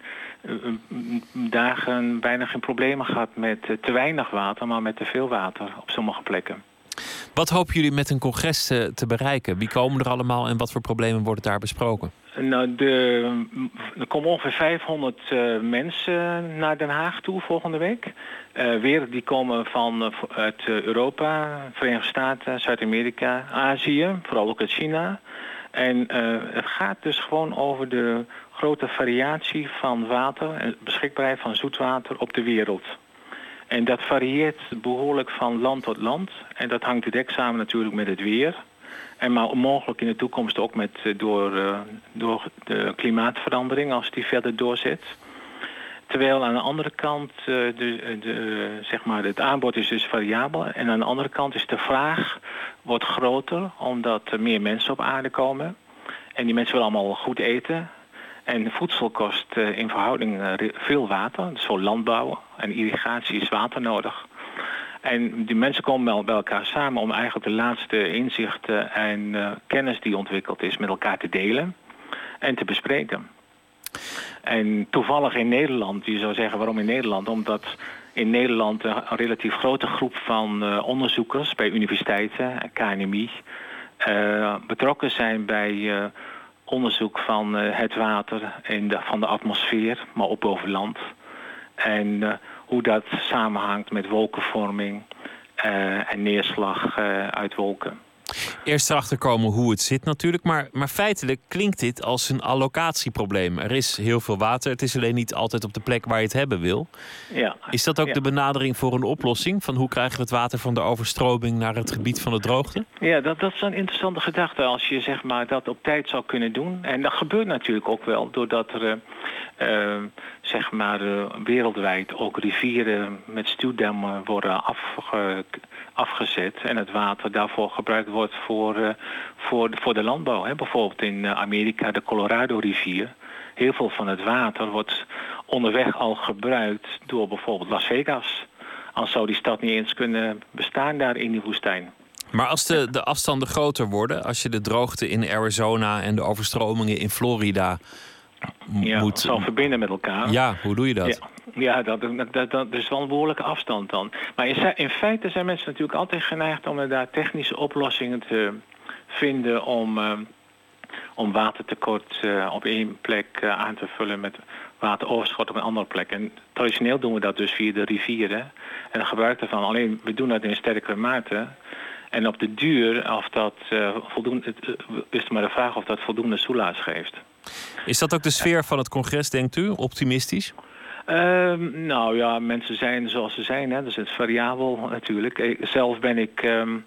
dagen bijna geen problemen gehad met te weinig water, maar met te veel water op sommige plekken. Wat hopen jullie met een congres te bereiken? Wie komen er allemaal en wat voor problemen worden daar besproken? Nou, er komen ongeveer 500 mensen naar Den Haag toe volgende week. Die komen uit Europa, Verenigde Staten, Zuid-Amerika, Azië, vooral ook uit China. En het gaat dus gewoon over de grote variatie van water en beschikbaarheid van zoetwater op de wereld. En dat varieert behoorlijk van land tot land. En dat hangt direct samen natuurlijk met het weer. Maar mogelijk in de toekomst ook door de klimaatverandering als die verder doorzet. Terwijl aan de andere kant het aanbod is dus variabel. En aan de andere kant is de vraag wordt groter omdat er meer mensen op aarde komen. En die mensen willen allemaal goed eten. En voedsel kost in verhouding veel water. Dus voor landbouw en irrigatie is water nodig. En die mensen komen bij elkaar samen om eigenlijk de laatste inzichten en kennis die ontwikkeld is met elkaar te delen en te bespreken. En toevallig in Nederland, je zou zeggen waarom in Nederland? Omdat in Nederland een relatief grote groep van onderzoekers bij universiteiten en KNMI betrokken zijn bij onderzoek van het water van de atmosfeer, maar ook boven land. En hoe dat samenhangt met wolkenvorming en neerslag uit wolken. Eerst erachter komen hoe het zit natuurlijk, maar feitelijk klinkt dit als een allocatieprobleem. Er is heel veel water, het is alleen niet altijd op de plek waar je het hebben wil. Ja. Is dat ook de benadering voor een oplossing? Van hoe krijgen we het water van de overstroming naar het gebied van de droogte? Ja, dat is een interessante gedachte als je zeg maar, dat op tijd zou kunnen doen. En dat gebeurt natuurlijk ook wel doordat er wereldwijd ook rivieren met stuwdammen worden afgezet en het water daarvoor gebruikt wordt voor de landbouw. Hè. Bijvoorbeeld in Amerika de Colorado-rivier. Heel veel van het water wordt onderweg al gebruikt door bijvoorbeeld Las Vegas. Anders zou die stad niet eens kunnen bestaan daar in die woestijn. Maar als de afstanden groter worden, als je de droogte in Arizona en de overstromingen in Florida moet zou verbinden met elkaar. Ja, hoe doe je dat? Ja, dat is wel een behoorlijke afstand dan. Maar in feite zijn mensen natuurlijk altijd geneigd om daar technische oplossingen te vinden om watertekort op één plek aan te vullen met wateroverschot op een andere plek. En traditioneel doen we dat dus via de rivieren en het gebruik daarvan. Alleen we doen dat in sterkere mate. En op de duur, of dat voldoende, is maar de vraag of dat voldoende soelaas geeft. Is dat ook de sfeer van het congres, denkt u? Optimistisch? Nou ja, mensen zijn zoals ze zijn. Hè. Dus het is variabel natuurlijk. Zelf ben ik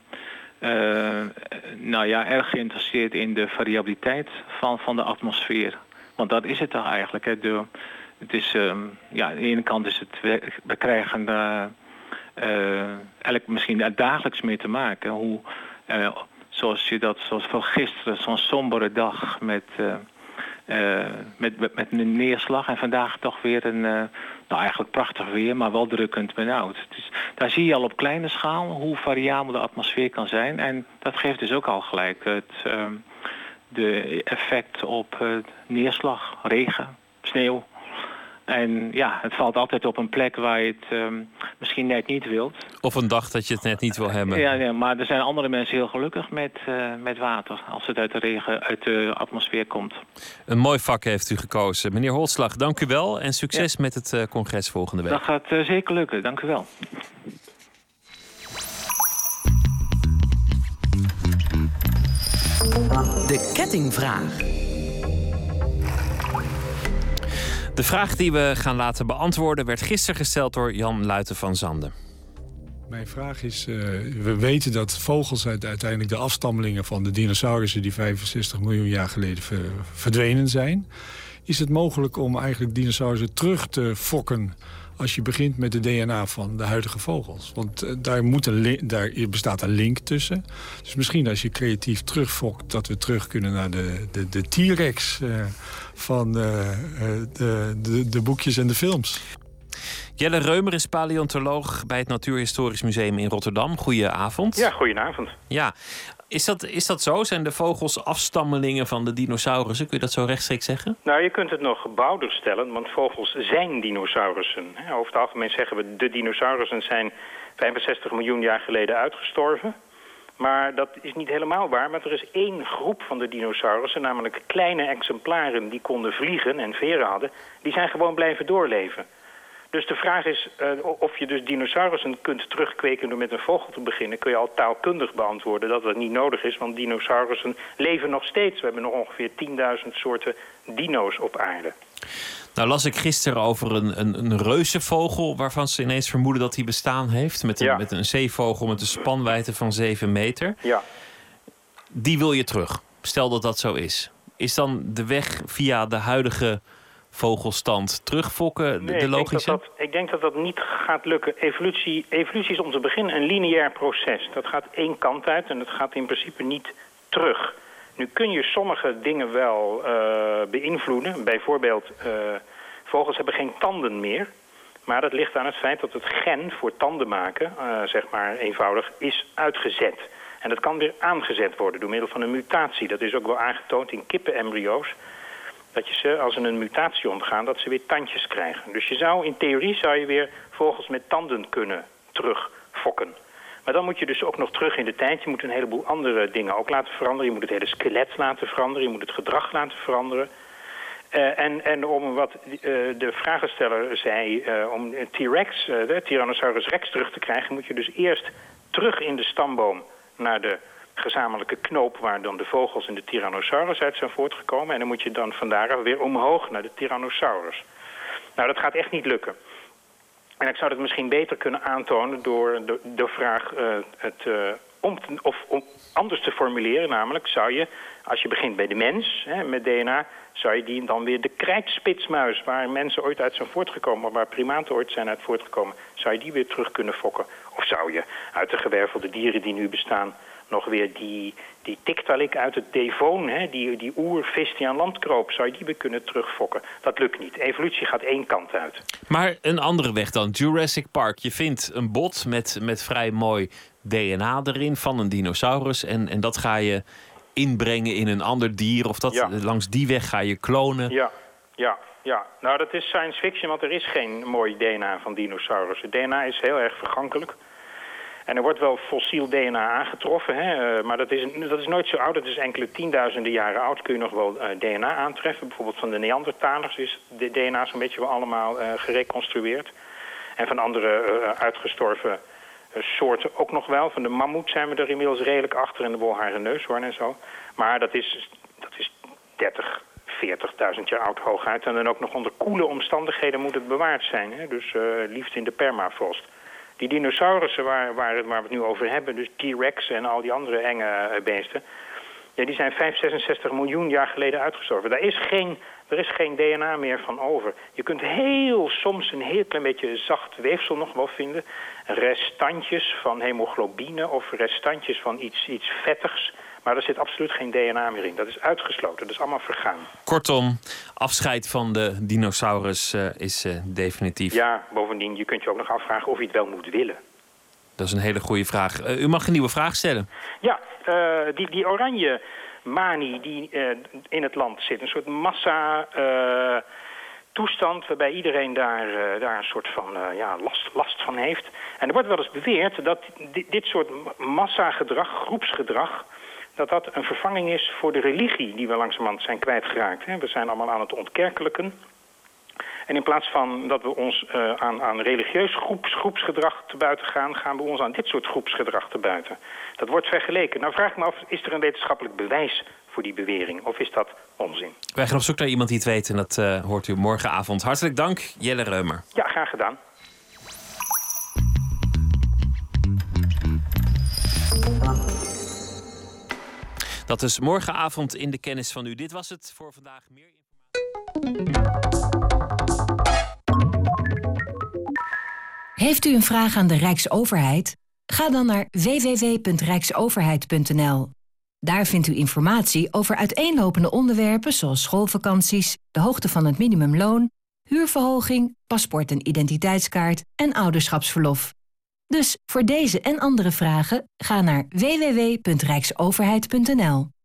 erg geïnteresseerd in de variabiliteit van de atmosfeer. Want dat is het toch eigenlijk. Hè. Het is, aan de ene kant is het, we krijgen eigenlijk misschien dagelijks mee te maken. Zoals van gisteren, zo'n sombere dag met een neerslag. En vandaag toch weer eigenlijk prachtig weer, maar wel drukkend benauwd. Dus daar zie je al op kleine schaal hoe variabel de atmosfeer kan zijn. En dat geeft dus ook al gelijk de effect op neerslag, regen, sneeuw. En ja, het valt altijd op een plek waar je het misschien net niet wilt. Of een dag dat je het net niet wil hebben. Ja, nee, maar er zijn andere mensen heel gelukkig met water. Als het uit de atmosfeer komt. Een mooi vak heeft u gekozen. Meneer Holtslag, dank u wel. En succes met het congres volgende week. Dat gaat zeker lukken, dank u wel. De kettingvraag. De vraag die we gaan laten beantwoorden werd gisteren gesteld door Jan Luiten van Zanden. Mijn vraag is, we weten dat vogels uiteindelijk de afstammelingen van de dinosaurussen die 65 miljoen jaar geleden verdwenen zijn. Is het mogelijk om eigenlijk dinosaurussen terug te fokken als je begint met de DNA van de huidige vogels? Want daar bestaat een link tussen. Dus misschien als je creatief terugfokt dat we terug kunnen naar de T-Rex van de boekjes en de films. Jelle Reumer is paleontoloog bij het Natuurhistorisch Museum in Rotterdam. Goedenavond. Ja, goedenavond. Ja, is dat zo? Zijn de vogels afstammelingen van de dinosaurussen? Kun je dat zo rechtstreeks zeggen? Nou, je kunt het nog gebouwder stellen, want vogels zijn dinosaurussen. Over het algemeen zeggen we de dinosaurussen zijn 65 miljoen jaar geleden uitgestorven. Maar dat is niet helemaal waar, want er is één groep van de dinosaurussen, namelijk kleine exemplaren die konden vliegen en veren hadden, die zijn gewoon blijven doorleven. Dus de vraag is of je dus dinosaurussen kunt terugkweken door met een vogel te beginnen. Kun je al taalkundig beantwoorden dat dat niet nodig is, want dinosaurussen leven nog steeds. We hebben nog ongeveer 10.000 soorten dino's op aarde. Nou las ik gisteren over een reuzenvogel waarvan ze ineens vermoeden dat hij bestaan heeft. Met een zeevogel met een spanwijdte van 7 meter. Ja. Die wil je terug. Stel dat dat zo is. Is dan de weg via de huidige vogelstand terugfokken de logische? Ik denk dat dat niet gaat lukken. Evolutie is om te beginnen een lineair proces. Dat gaat één kant uit en dat gaat in principe niet terug. Nu kun je sommige dingen wel beïnvloeden. Bijvoorbeeld, vogels hebben geen tanden meer. Maar dat ligt aan het feit dat het gen voor tanden maken, zeg maar eenvoudig, is uitgezet. En dat kan weer aangezet worden door middel van een mutatie. Dat is ook wel aangetoond in kippenembryo's. Dat je ze, als ze een mutatie ontgaan, dat ze weer tandjes krijgen. Dus in theorie zou je weer vogels met tanden kunnen terugfokken. Maar dan moet je dus ook nog terug in de tijd. Je moet een heleboel andere dingen ook laten veranderen. Je moet het hele skelet laten veranderen. Je moet het gedrag laten veranderen. En om wat de vragensteller zei, om T-Rex, de Tyrannosaurus Rex terug te krijgen, moet je dus eerst terug in de stamboom naar de gezamenlijke knoop waar dan de vogels en de Tyrannosaurus uit zijn voortgekomen. En dan moet je dan vandaar weer omhoog naar de Tyrannosaurus. Nou, dat gaat echt niet lukken. En ik zou dat misschien beter kunnen aantonen door de vraag om anders te formuleren. Namelijk zou je, als je begint bij de mens met DNA, zou je die dan weer de krijtspitsmuis, waar mensen ooit uit zijn voortgekomen, waar primaten ooit zijn uit voortgekomen, zou je die weer terug kunnen fokken? Of zou je uit de gewervelde dieren die nu bestaan nog weer die tiktalik uit het Devon, die oervis die aan land kroop, zou je die weer kunnen terugfokken? Dat lukt niet. Evolutie gaat één kant uit. Maar een andere weg dan. Jurassic Park. Je vindt een bot met vrij mooi DNA erin van een dinosaurus. En dat ga je inbrengen in een ander dier. Of langs die weg ga je klonen. Ja. Nou, dat is science fiction, want er is geen mooi DNA van dinosaurussen. DNA is heel erg vergankelijk. En er wordt wel fossiel DNA aangetroffen, hè? Maar dat is nooit zo oud. Dat is enkele tienduizenden jaren oud. Kun je nog wel DNA aantreffen. Bijvoorbeeld van de Neandertalers is de DNA zo'n beetje wel allemaal gereconstrueerd. En van andere uitgestorven soorten ook nog wel. Van de mammoet zijn we er inmiddels redelijk achter en de wolharen neushoorn en zo. Maar dat is 30, 40.000 jaar oud hooguit. En dan ook nog onder koele omstandigheden moet het bewaard zijn. Hè? Dus liefst in de permafrost. Die dinosaurussen waar we het nu over hebben, dus T-Rex en al die andere enge beesten, ja, die zijn 66 miljoen jaar geleden uitgestorven. Er is geen DNA meer van over. Je kunt soms een heel klein beetje zacht weefsel nog wel vinden. Restantjes van hemoglobine of restantjes van iets vettigs. Maar er zit absoluut geen DNA meer in. Dat is uitgesloten. Dat is allemaal vergaan. Kortom, afscheid van de dinosaurus is definitief. Ja, bovendien, je kunt je ook nog afvragen of je het wel moet willen. Dat is een hele goede vraag. U mag een nieuwe vraag stellen. Ja, die oranje manie die in het land zit. Een soort massa toestand waarbij iedereen daar een soort van last van heeft. En er wordt wel eens beweerd dat dit soort massagedrag, groepsgedrag, dat een vervanging is voor de religie die we langzamerhand zijn kwijtgeraakt. We zijn allemaal aan het ontkerkelijken. En in plaats van dat we ons aan religieus groepsgedrag te buiten gaan we ons aan dit soort groepsgedrag te buiten. Dat wordt vergeleken. Nou vraag ik me af, is er een wetenschappelijk bewijs voor die bewering? Of is dat onzin? Wij gaan op zoek naar iemand die het weet en dat hoort u morgenavond. Hartelijk dank, Jelle Reumer. Ja, graag gedaan. Dat is morgenavond in de kennis van u. Dit was het voor vandaag. Meer Heeft u een vraag aan de Rijksoverheid? Ga dan naar www.rijksoverheid.nl. Daar vindt u informatie over uiteenlopende onderwerpen zoals schoolvakanties, de hoogte van het minimumloon, huurverhoging, paspoort en identiteitskaart en ouderschapsverlof. Dus voor deze en andere vragen ga naar www.rijksoverheid.nl.